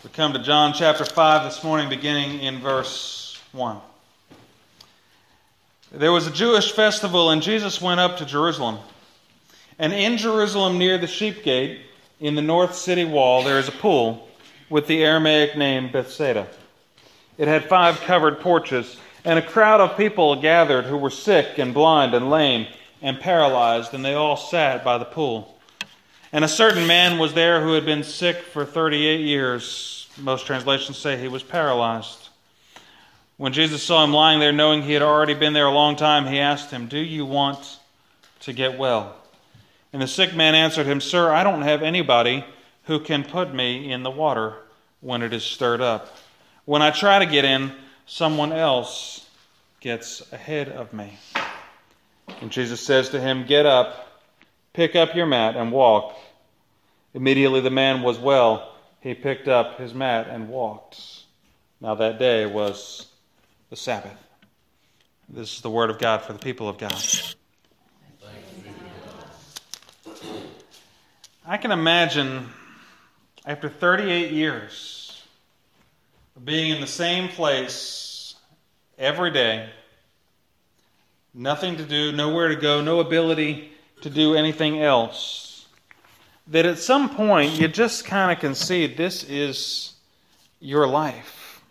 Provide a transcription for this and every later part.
We come to John chapter 5 this morning, beginning in verse 1. There was a Jewish festival, and Jesus went up to Jerusalem. And in Jerusalem, near the sheep gate, in the north city wall, there is a pool with the Aramaic name Bethsaida. It had 5 covered porches, and a crowd of people gathered who were sick and blind and lame and paralyzed, and they all sat by the pool. And a certain man was there who had been sick for 38 years. Most translations say he was paralyzed. When Jesus saw him lying there, knowing he had already been there a long time, he asked him, "Do you want to get well?" And the sick man answered him, "Sir, I don't have anybody who can put me in the water when it is stirred up. When I try to get in, someone else gets ahead of me." And Jesus says to him, "Get up, pick up your mat and walk." Immediately the man was well. He picked up his mat and walked. Now that day was the Sabbath. This is the word of God for the people of God. I can imagine after 38 years of being in the same place every day, nothing to do, nowhere to go, no ability to do anything else, that at some point you just kind of concede this is your life.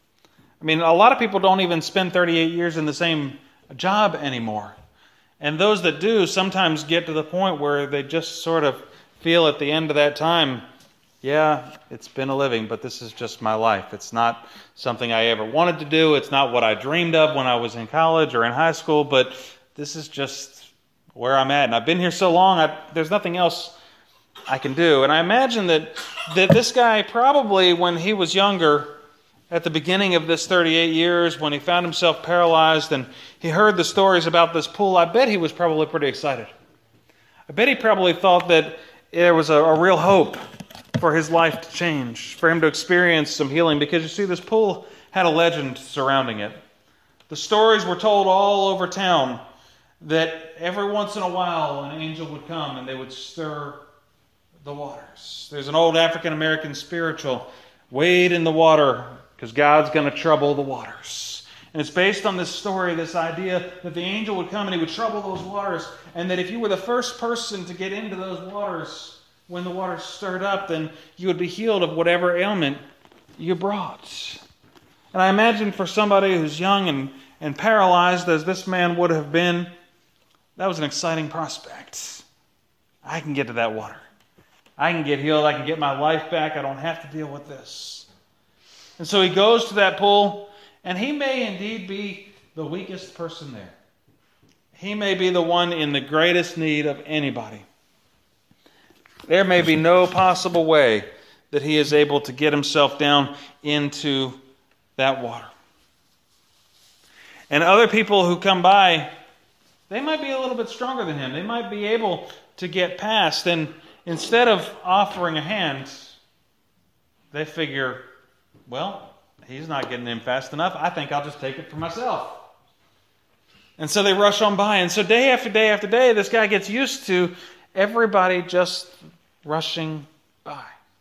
I mean, a lot of people don't even spend 38 years in the same job anymore. And those that do sometimes get to the point where they just sort of feel at the end of that time, yeah, it's been a living, but this is just my life. It's not something I ever wanted to do. It's not what I dreamed of when I was in college or in high school, but this is just where I'm at. And I've been here so long, there's nothing else I can do. And I imagine that this guy probably, when he was younger, at the beginning of this 38 years, when he found himself paralyzed and he heard the stories about this pool, I bet he was probably pretty excited. I bet he probably thought that there was a real hope for his life to change, for him to experience some healing, because you see, this pool had a legend surrounding it. The stories were told all over town that every once in a while an angel would come and they would stir the waters. There's an old African-American spiritual, wade in the water because God's going to trouble the waters. And it's based on this story, this idea that the angel would come and he would trouble those waters, and that if you were the first person to get into those waters when the water stirred up, then you would be healed of whatever ailment you brought. And I imagine for somebody who's young and paralyzed as this man would have been, that was an exciting prospect. I can get to that water. I can get healed. I can get my life back. I don't have to deal with this. And so he goes to that pool, and he may indeed be the weakest person there. He may be the one in the greatest need of anybody. There may be no possible way that he is able to get himself down into that water. And other people who come by, they might be a little bit stronger than him. They might be able to get past. And instead of offering a hand, they figure, well, he's not getting in fast enough. I think I'll just take it for myself. And so they rush on by. And so day after day after day, this guy gets used to everybody just rushing by.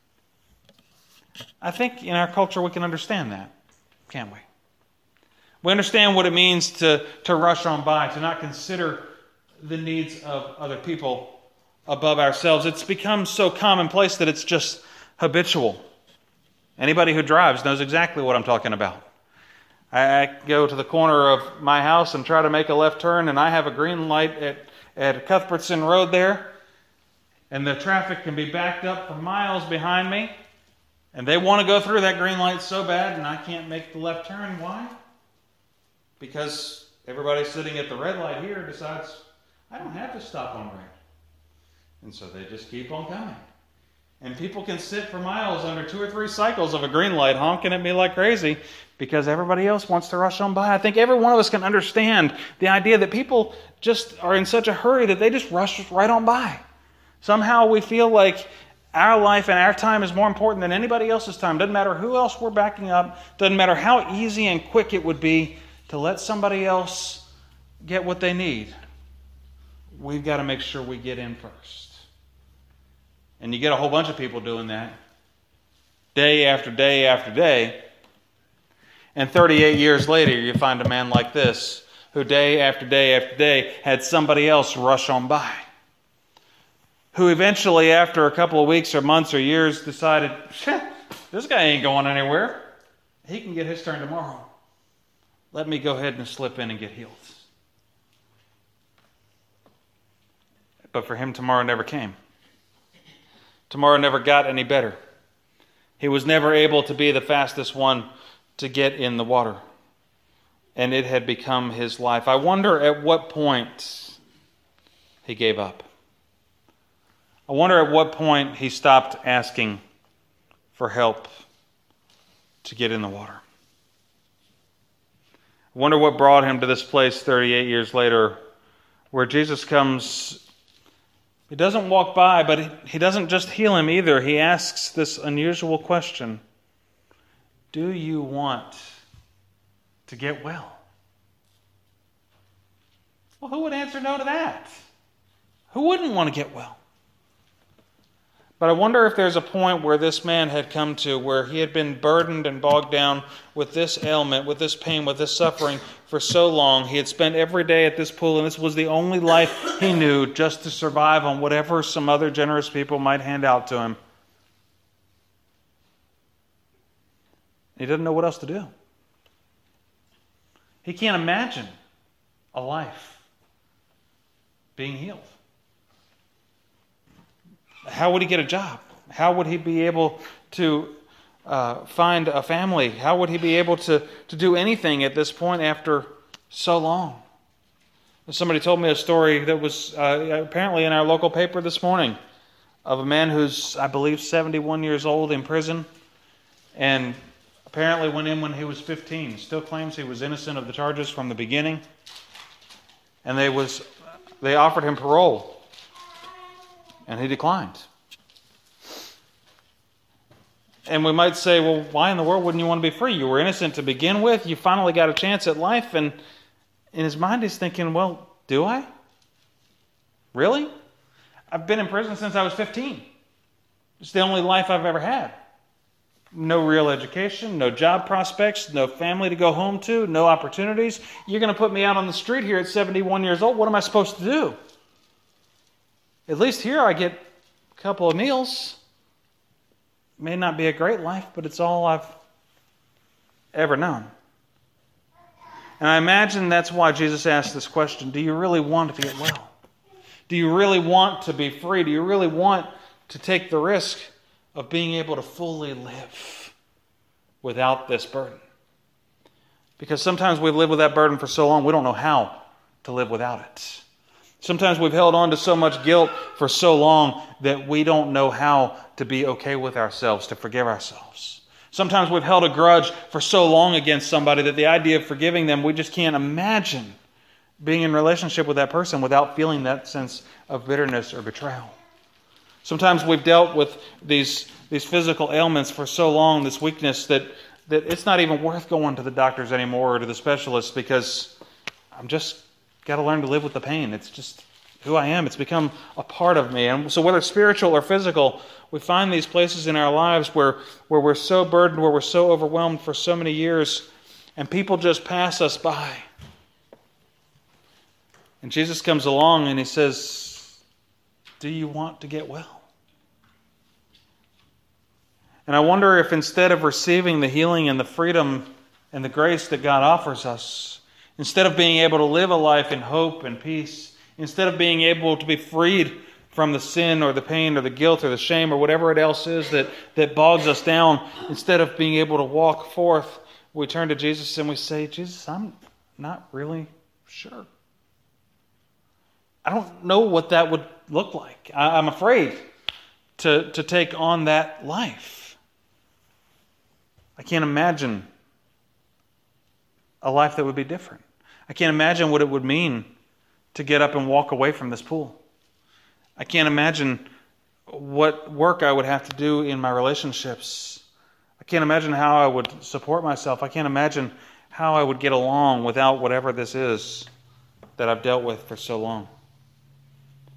I think in our culture we can understand that, can't we? We understand what it means to rush on by, to not consider the needs of other people above ourselves. It's become so commonplace that it's just habitual. Anybody who drives knows exactly what I'm talking about. I go to the corner of my house and try to make a left turn, and I have a green light at Cuthbertson Road there, and the traffic can be backed up for miles behind me, and they want to go through that green light so bad, and I can't make the left turn. Why? Because everybody sitting at the red light here decides, I don't have to stop on red. And so they just keep on coming. And people can sit for miles under 2 or 3 cycles of a green light honking at me like crazy because everybody else wants to rush on by. I think every one of us can understand the idea that people just are in such a hurry that they just rush right on by. Somehow we feel like our life and our time is more important than anybody else's time. Doesn't matter who else we're backing up. Doesn't matter how easy and quick it would be to let somebody else get what they need. We've got to make sure we get in first. And you get a whole bunch of people doing that, day after day after day. And 38 years later, you find a man like this, who day after day after day had somebody else rush on by, who eventually, after a couple of weeks or months or years, decided, this guy ain't going anywhere. He can get his turn tomorrow. Let me go ahead and slip in and get healed. But for him, tomorrow never came. Tomorrow never got any better. He was never able to be the fastest one to get in the water. And it had become his life. I wonder at what point he gave up. I wonder at what point he stopped asking for help to get in the water. I wonder what brought him to this place 38 years later where Jesus comes. He doesn't walk by, but he doesn't just heal him either. He asks this unusual question: do you want to get well? Well, who would answer no to that? Who wouldn't want to get well? But I wonder if there's a point where this man had come to where he had been burdened and bogged down with this ailment, with this pain, with this suffering for so long. He had spent every day at this pool, and this was the only life he knew, just to survive on whatever some other generous people might hand out to him. He didn't know what else to do. He can't imagine a life being healed. How would he get a job? How would he be able to find a family? How would he be able to do anything at this point after so long? Somebody told me a story that was apparently in our local paper this morning of a man who's, I believe, 71 years old in prison, and apparently went in when he was 15. Still claims he was innocent of the charges from the beginning. And they offered him parole. And he declined. And we might say, well, why in the world wouldn't you want to be free? You were innocent to begin with. You finally got a chance at life. And in his mind, he's thinking, well, do I? Really? I've been in prison since I was 15. It's the only life I've ever had. No real education, no job prospects, no family to go home to, no opportunities. You're going to put me out on the street here at 71 years old. What am I supposed to do? At least here I get a couple of meals. It may not be a great life, but it's all I've ever known. And I imagine that's why Jesus asked this question: do you really want to get well? Do you really want to be free? Do you really want to take the risk of being able to fully live without this burden? Because sometimes we've lived with that burden for so long, we don't know how to live without it. Sometimes we've held on to so much guilt for so long that we don't know how to be okay with ourselves, to forgive ourselves. Sometimes we've held a grudge for so long against somebody that the idea of forgiving them, we just can't imagine being in relationship with that person without feeling that sense of bitterness or betrayal. Sometimes we've dealt with these physical ailments for so long, this weakness, that it's not even worth going to the doctors anymore or to the specialists, because I'm just got to learn to live with the pain. It's just who I am. It's become a part of me. And so whether spiritual or physical, we find these places in our lives where we're so burdened, where we're so overwhelmed for so many years, and people just pass us by. And Jesus comes along and he says, do you want to get well? And I wonder if instead of receiving the healing and the freedom and the grace that God offers us, instead of being able to live a life in hope and peace, instead of being able to be freed from the sin or the pain or the guilt or the shame or whatever it else is that bogs us down, instead of being able to walk forth, we turn to Jesus and we say, Jesus, I'm not really sure. I don't know what that would look like. I'm afraid to take on that life. I can't imagine a life that would be different. I can't imagine what it would mean to get up and walk away from this pool. I can't imagine what work I would have to do in my relationships. I can't imagine how I would support myself. I can't imagine how I would get along without whatever this is that I've dealt with for so long.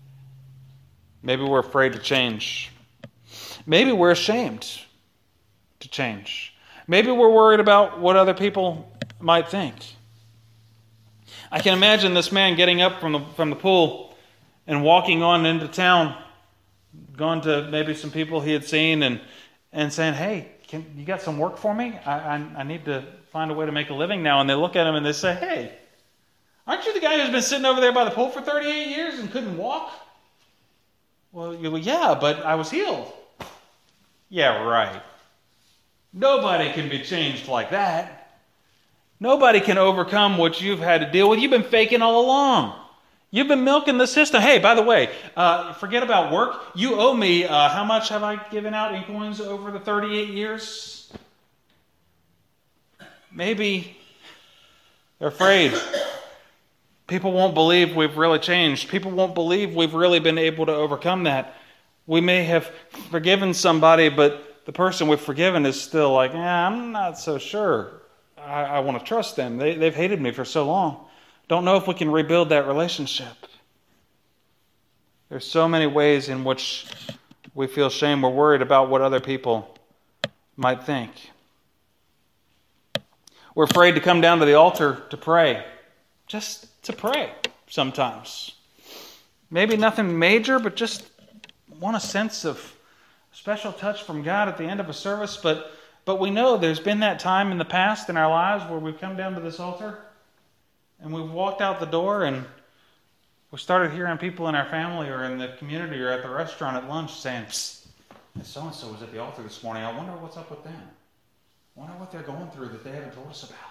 Maybe we're afraid to change. Maybe we're ashamed to change. Maybe we're worried about what other people might think. I can imagine this man getting up from the pool and walking on into town, going to maybe some people he had seen and saying, "Hey, you got some work for me? I need to find a way to make a living now." And they look at him and they say, "Hey, aren't you the guy who's been sitting over there by the pool for 38 years and couldn't walk?" "Well, yeah, but I was healed." "Yeah, right. Nobody can be changed like that. Nobody can overcome what you've had to deal with. You've been faking all along. You've been milking the system. Hey, by the way, forget about work. You owe me, how much have I given out in coins over the 38 years? Maybe they're afraid. People won't believe we've really changed. People won't believe we've really been able to overcome that. We may have forgiven somebody, but the person we've forgiven is still like, I'm not so sure. I want to trust them. They've hated me for so long. Don't know if we can rebuild that relationship. There's so many ways in which we feel shame. We're worried about what other people might think. We're afraid to come down to the altar to pray. Just to pray sometimes. Maybe nothing major, but just want a sense of special touch from God at the end of a service. But we know there's been that time in the past in our lives where we've come down to this altar and we've walked out the door and we started hearing people in our family or in the community or at the restaurant at lunch saying, "So-and-so was at the altar this morning. I wonder what's up with them. I wonder what they're going through that they haven't told us about."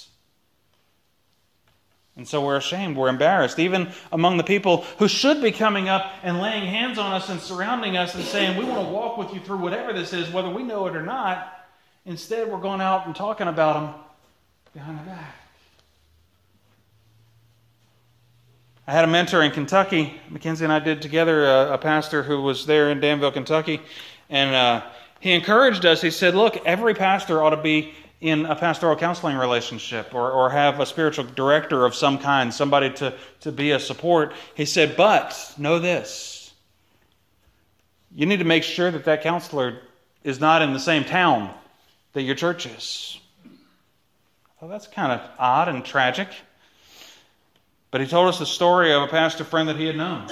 And so we're ashamed, we're embarrassed, even among the people who should be coming up and laying hands on us and surrounding us and saying, "We want to walk with you through whatever this is, whether we know it or not." Instead, we're going out and talking about them behind their back. I had a mentor in Kentucky. Mackenzie and I did together, a pastor who was there in Danville, Kentucky. And he encouraged us. He said, "Look, every pastor ought to be in a pastoral counseling relationship or have a spiritual director of some kind, somebody to be a support." He said, "But know this. You need to make sure that counselor is not in the same town that your church is." Well, that's kind of odd and tragic. But he told us the story of a pastor friend that he had known.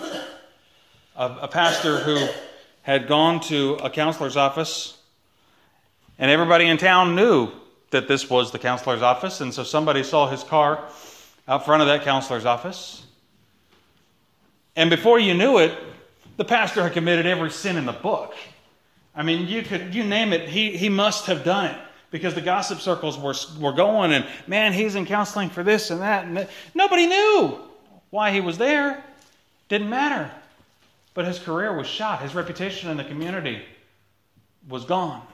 A pastor who had gone to a counselor's office, and everybody in town knew that this was the counselor's office, and so somebody saw his car out front of that counselor's office. And before you knew it, the pastor had committed every sin in the book. I mean, you name it, he must have done it, because the gossip circles were going, and man, he's in counseling for this and that. And nobody knew why he was there. Didn't matter. But his career was shot. His reputation in the community was gone.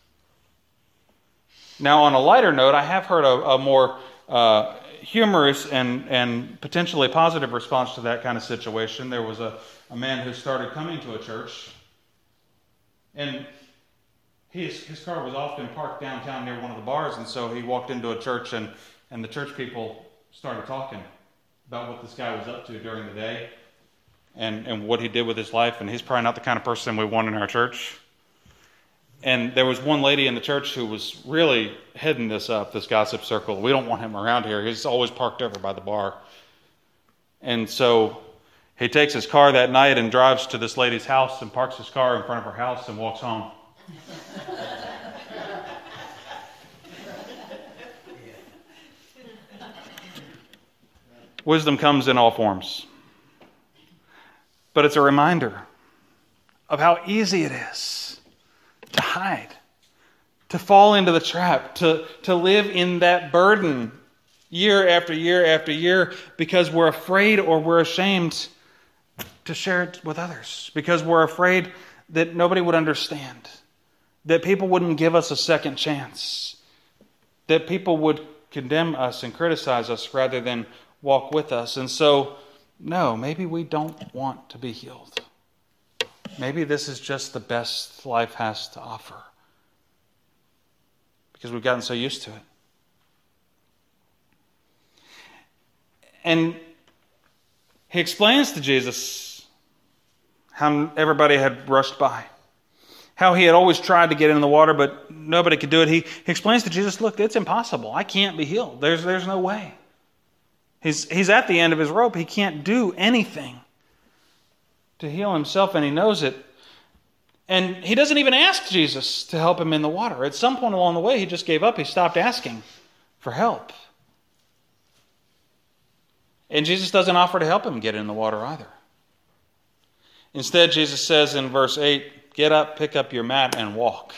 Now, on a lighter note, I have heard a more humorous and potentially positive response to that kind of situation. There was a man who started coming to a church, and his car was often parked downtown near one of the bars, and so he walked into a church, and the church people started talking about what this guy was up to during the day and what he did with his life, and he's probably not the kind of person we want in our church. And there was one lady in the church who was really heading this gossip circle. "We don't want him around here. He's always parked over by the bar." And so he takes his car that night and drives to this lady's house and parks his car in front of her house and walks home. Wisdom comes in all forms. But it's a reminder of how easy it is to hide, to fall into the trap, to live in that burden year after year after year because we're afraid or we're ashamed to share it with others, because we're afraid that nobody would understand, that people wouldn't give us a second chance, that people would condemn us and criticize us rather than walk with us. And so, no, maybe we don't want to be healed. Maybe this is just the best life has to offer because we've gotten so used to it. And he explains to Jesus how everybody had rushed by, how he had always tried to get in the water, but nobody could do it. He explains to Jesus, look, it's impossible. I can't be healed. There's no way. He's at the end of his rope. He can't do anything to heal himself, and he knows it. And he doesn't even ask Jesus to help him in the water. At some point along the way, he just gave up. He stopped asking for help. And Jesus doesn't offer to help him get in the water either. Instead, Jesus says in verse 8, get up, pick up your mat, and walk.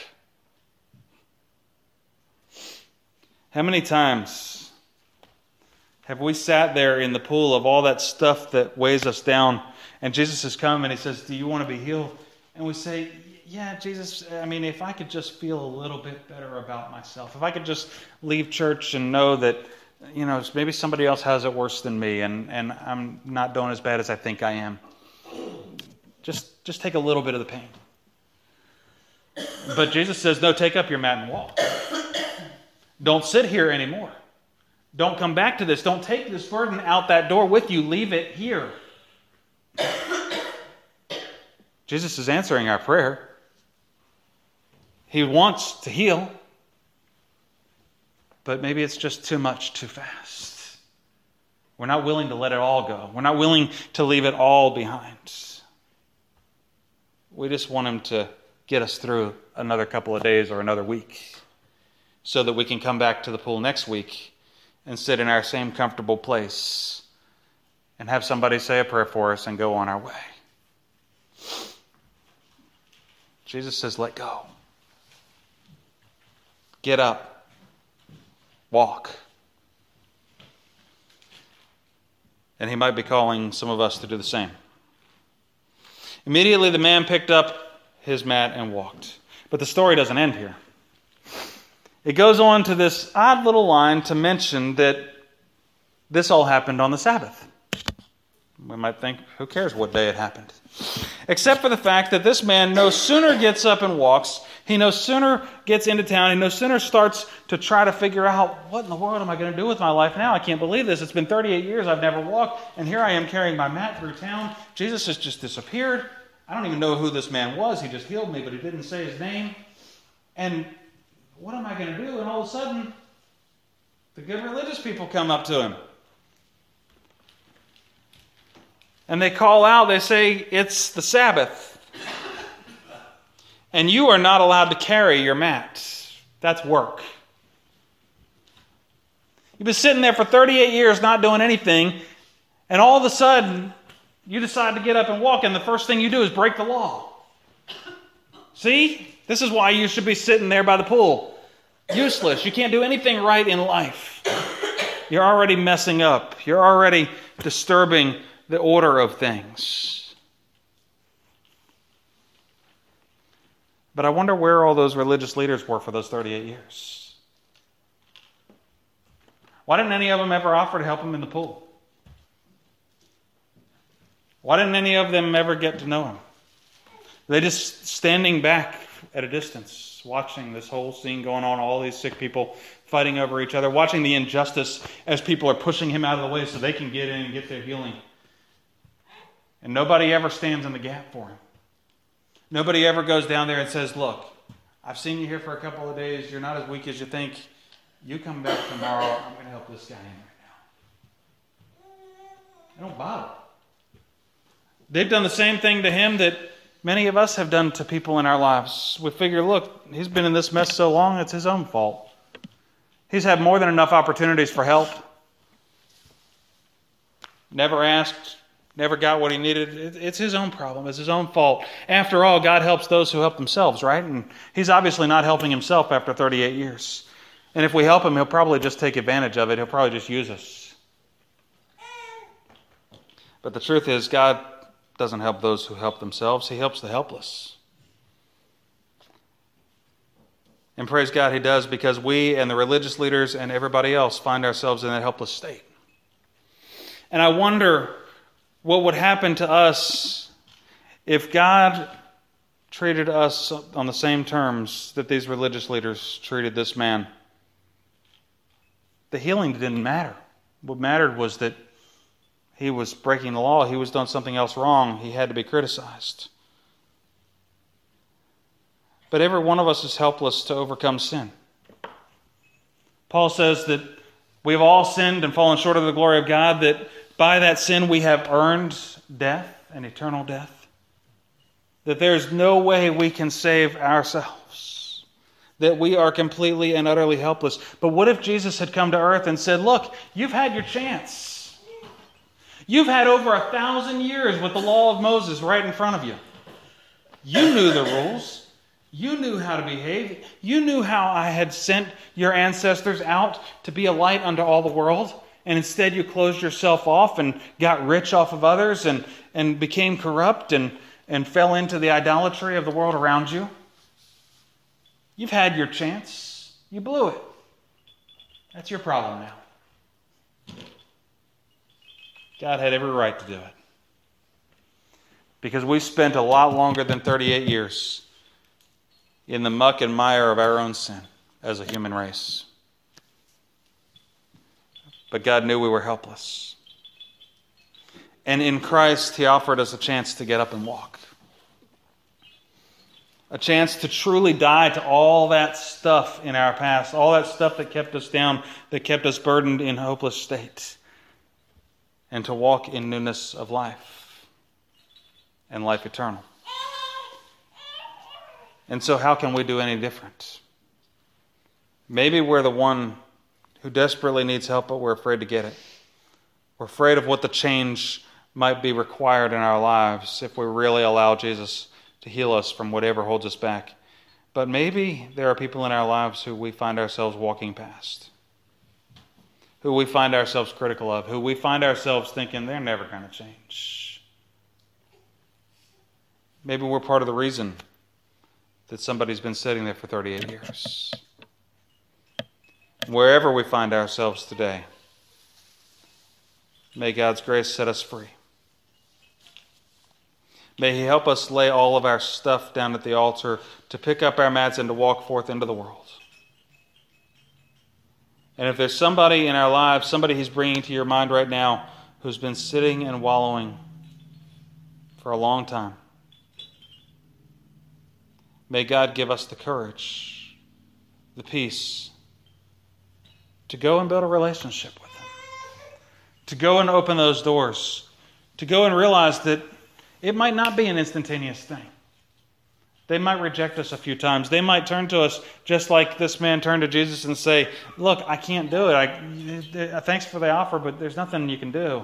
How many times have we sat there in the pool of all that stuff that weighs us down, and Jesus has come and he says, do you want to be healed? And we say, yeah, Jesus, if I could just feel a little bit better about myself, if I could just leave church and know that, maybe somebody else has it worse than me, and I'm not doing as bad as I think I am. Just take a little bit of the pain. But Jesus says, no, take up your mat and walk. Don't sit here anymore. Don't come back to this. Don't take this burden out that door with you. Leave it here. Jesus is answering our prayer. He wants to heal, but maybe it's just too much too fast. We're not willing to let it all go. We're not willing to leave it all behind. We just want him to get us through another couple of days or another week so that we can come back to the pool next week and sit in our same comfortable place and have somebody say a prayer for us and go on our way. Jesus says, let go. Get up. Walk. And he might be calling some of us to do the same. Immediately the man picked up his mat and walked. But the story doesn't end here. It goes on to this odd little line to mention that this all happened on the Sabbath. We might think, who cares what day it happened? Except for the fact that this man no sooner gets up and walks, he no sooner gets into town, he no sooner starts to try to figure out, what in the world am I going to do with my life now? I can't believe this. It's been 38 years, I've never walked, and here I am carrying my mat through town. Jesus has just disappeared. I don't even know who this man was. He just healed me, but he didn't say his name. And what am I going to do? And all of a sudden, the good religious people come up to him. And they call out, they say, it's the Sabbath. And you are not allowed to carry your mat. That's work. You've been sitting there for 38 years not doing anything, and all of a sudden, you decide to get up and walk, and the first thing you do is break the law. See? This is why you should be sitting there by the pool. Useless. You can't do anything right in life. You're already messing up. You're already disturbing the order of things. But I wonder where all those religious leaders were for those 38 years. Why didn't any of them ever offer to help him in the pool? Why didn't any of them ever get to know him? They just standing back at a distance, watching this whole scene going on, all these sick people fighting over each other, watching the injustice as people are pushing him out of the way so they can get in and get their healing. And nobody ever stands in the gap for him. Nobody ever goes down there and says, look, I've seen you here for a couple of days. You're not as weak as you think. You come back tomorrow. I'm going to help this guy in right now. They don't bother. They've done the same thing to him that many of us have done to people in our lives. We figure, look, he's been in this mess so long, it's his own fault. He's had more than enough opportunities for help. Never asked, never got what he needed. It's his own problem. It's his own fault. After all, God helps those who help themselves, right? And he's obviously not helping himself after 38 years. And if we help him, he'll probably just take advantage of it. He'll probably just use us. But the truth is, God doesn't help those who help themselves. He helps the helpless. And praise God, he does, because we and the religious leaders and everybody else find ourselves in that helpless state. And I wonder what would happen to us if God treated us on the same terms that these religious leaders treated this man. The healing didn't matter. What mattered was that he was breaking the law. He was doing something else wrong. He had to be criticized. But every one of us is helpless to overcome sin. Paul says that we've all sinned and fallen short of the glory of God, that by that sin we have earned death and eternal death. That there's no way we can save ourselves. That we are completely and utterly helpless. But what if Jesus had come to earth and said, look, you've had your chance. You've had over 1,000 years with the law of Moses right in front of you. You knew the rules. You knew how to behave. You knew how I had sent your ancestors out to be a light unto all the world. And instead you closed yourself off and got rich off of others and became corrupt and fell into the idolatry of the world around you. You've had your chance. You blew it. That's your problem now. God had every right to do it. Because we spent a lot longer than 38 years in the muck and mire of our own sin as a human race. But God knew we were helpless. And in Christ, He offered us a chance to get up and walk. A chance to truly die to all that stuff in our past, all that stuff that kept us down, that kept us burdened in hopeless state, and to walk in newness of life and life eternal. And so how can we do any different? Maybe we're the one who desperately needs help, but we're afraid to get it. We're afraid of what the change might be required in our lives if we really allow Jesus to heal us from whatever holds us back. But maybe there are people in our lives who we find ourselves walking past, who we find ourselves critical of, who we find ourselves thinking they're never going to change. Maybe we're part of the reason that somebody's been sitting there for 38 years. Wherever we find ourselves today, may God's grace set us free. May He help us lay all of our stuff down at the altar, to pick up our mats and to walk forth into the world. And if there's somebody in our lives, somebody He's bringing to your mind right now, who's been sitting and wallowing for a long time, may God give us the courage, the peace, to go and build a relationship with Him. To go and open those doors. To go and realize that it might not be an instantaneous thing. They might reject us a few times. They might turn to us just like this man turned to Jesus and say, look, I can't do it. Thanks for the offer, but there's nothing you can do.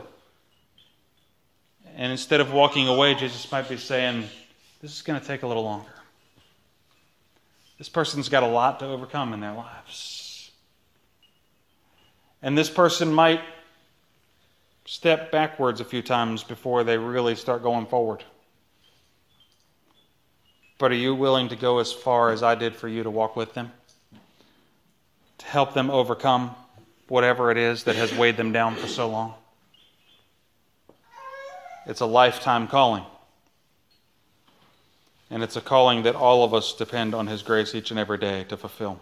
And instead of walking away, Jesus might be saying, this is going to take a little longer. This person's got a lot to overcome in their lives. And this person might step backwards a few times before they really start going forward. But are you willing to go as far as I did for you to walk with them? To help them overcome whatever it is that has weighed them down for so long? It's a lifetime calling. And it's a calling that all of us depend on His grace each and every day to fulfill.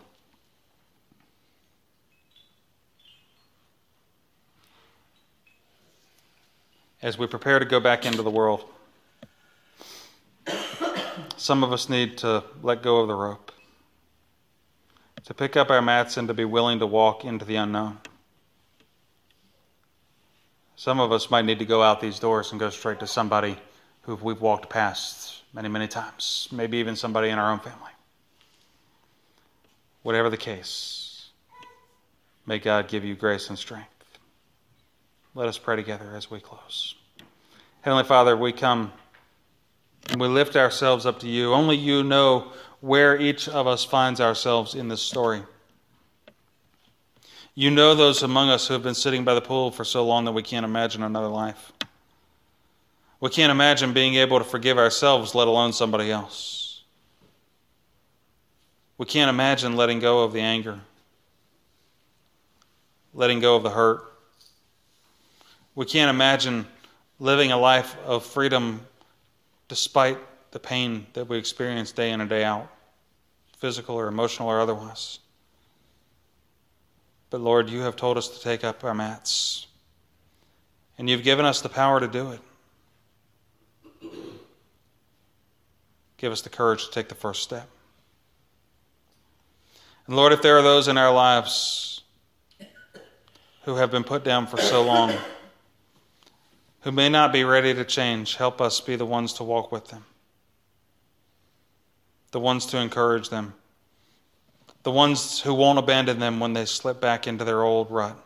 As we prepare to go back into the world, some of us need to let go of the rope, to pick up our mats and to be willing to walk into the unknown. Some of us might need to go out these doors and go straight to somebody who we've walked past many, many times, maybe even somebody in our own family. Whatever the case, may God give you grace and strength. Let us pray together as we close. Heavenly Father, we come and we lift ourselves up to you. Only you know where each of us finds ourselves in this story. You know those among us who have been sitting by the pool for so long that we can't imagine another life. We can't imagine being able to forgive ourselves, let alone somebody else. We can't imagine letting go of the anger, letting go of the hurt. We can't imagine living a life of freedom despite the pain that we experience day in and day out, physical or emotional or otherwise. But Lord, you have told us to take up our mats, and you've given us the power to do it. Give us the courage to take the first step. And Lord, if there are those in our lives who have been put down for so long, who may not be ready to change, help us be the ones to walk with them, the ones to encourage them, the ones who won't abandon them when they slip back into their old rut,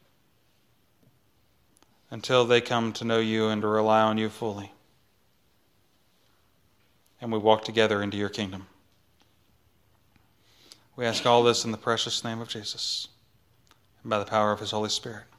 until they come to know you and to rely on you fully. And we walk together into your kingdom. We ask all this in the precious name of Jesus and by the power of his Holy Spirit.